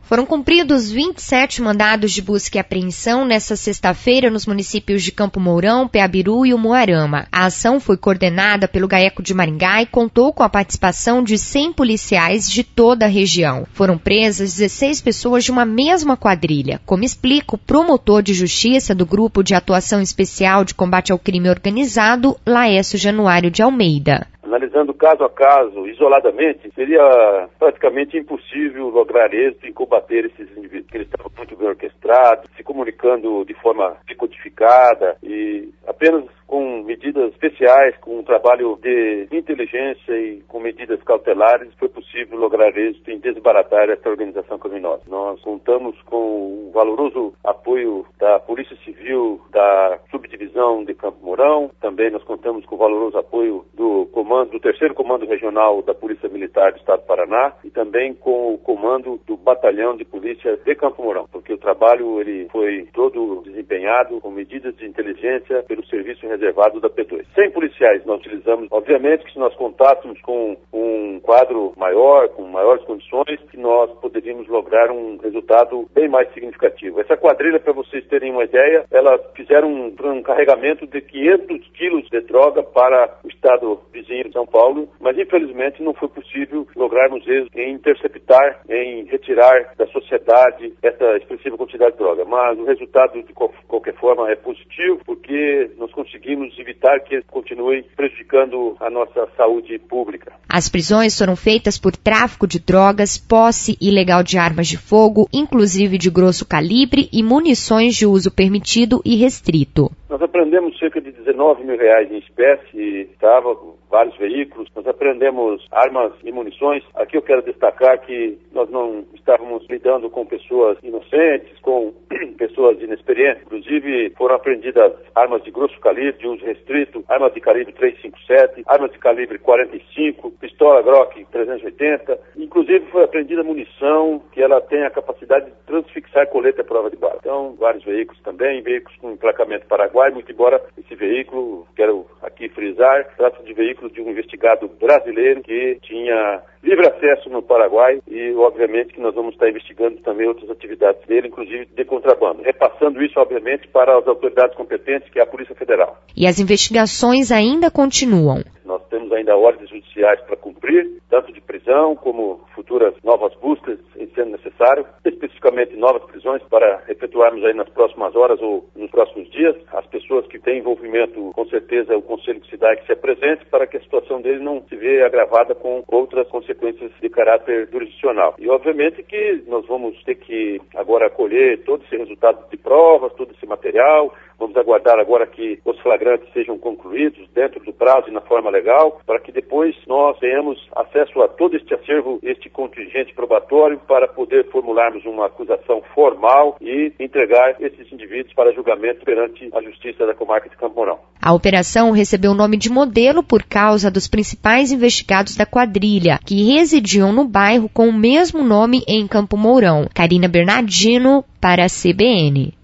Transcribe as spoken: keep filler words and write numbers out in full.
Foram cumpridos vinte e sete mandados de busca e apreensão nesta sexta-feira nos municípios de Campo Mourão, Peabiru e Umuarama. A ação foi coordenada pelo GAECO de Maringá e contou com a participação de cem policiais de toda a região. Foram presas dezesseis pessoas de uma mesma quadrilha, como explica o promotor de justiça do Grupo de Atuação Especial de Combate ao Crime Organizado, Laércio Januário de Almeida. Analisando caso a caso, isoladamente, seria praticamente impossível lograr êxito em combater esses indivíduos, que eles estavam muito bem orquestrados, se comunicando de forma decodificada e apenas com medidas especiais, com um trabalho de inteligência e com medidas cautelares, foi possível lograr êxito em desbaratar essa organização criminosa. Nós contamos com o valoroso apoio da Polícia Civil da Subdivisão de Campo Mourão, também nós contamos com o valoroso apoio do comando, do terceiro Comando Regional da Polícia Militar do Estado do Paraná e também com o comando do Batalhão de Polícia de Campo Mourão, porque o trabalho ele foi todo desempenhado com medidas de inteligência pelo Serviço Reservado da P dois. cem policiais nós utilizamos, obviamente que se nós contássemos com um quadro maior, com maiores condições, que nós poderíamos lograr um resultado bem mais significativo. Essa quadrilha, para vocês terem uma ideia, ela fizeram um, um carregamento de quinhentos quilos de droga para o estado vizinho de São Paulo, mas infelizmente não foi possível lograrmos êxito em interceptar, em retirar da sociedade essa expressiva quantidade de droga. Mas o resultado, de qualquer forma, é positivo, porque nós conseguimos evitar que eles continuem prejudicando a nossa saúde pública. As prisões foram feitas por tráfico de drogas, posse ilegal de armas de fogo, inclusive de grosso calibre e munições de uso permitido e restrito. Nós apreendemos cerca de dezenove mil reais em espécie, estava vários veículos, nós apreendemos armas e munições. Aqui eu quero destacar que nós não estávamos lidando com pessoas inocentes, com pessoas inexperientes. Inclusive foram apreendidas armas de grosso calibre, de uso restrito, armas de calibre trezentos e cinquenta e sete, armas de calibre quarenta e cinco, pistola Glock trezentos e oitenta. Inclusive foi apreendida munição que ela tem a capacidade de transfixar colete à prova de bala. Então, vários veículos também, veículos com emplacamento paraguai, muito embora esse veículo, quero aqui frisar, trata de veículo de um investigado brasileiro que tinha livre acesso no Paraguai e, obviamente, que nós vamos estar investigando também outras atividades dele, inclusive de contrabando, repassando isso, obviamente, para as autoridades competentes, que é a Polícia Federal. E as investigações ainda continuam. Nós temos ainda ordens judiciais para cumprir, tanto de prisão como futuras novas buscas, em sendo necessário, especificamente novas prisões para efetuarmos aí nas próximas horas ou nos próximos dias. As pessoas que têm envolvimento, com certeza, o Conselho que se dá é que se apresente para que a situação dele não se veja agravada com outras consequências de caráter jurisdicional. E, obviamente, que nós vamos ter que agora colher todo esse resultado de provas, todo esse material. Vamos aguardar agora que os flagrantes sejam concluídos dentro do prazo e na forma legal, para que depois nós tenhamos acesso a todo este acervo, este contingente probatório, para poder formularmos uma acusação formal e entregar esses indivíduos para julgamento perante a Justiça da Comarca de Campo Mourão. A operação recebeu o nome de modelo por causa dos principais investigados da quadrilha, que residiam no bairro com o mesmo nome em Campo Mourão. Karina Bernardino, para a C B N.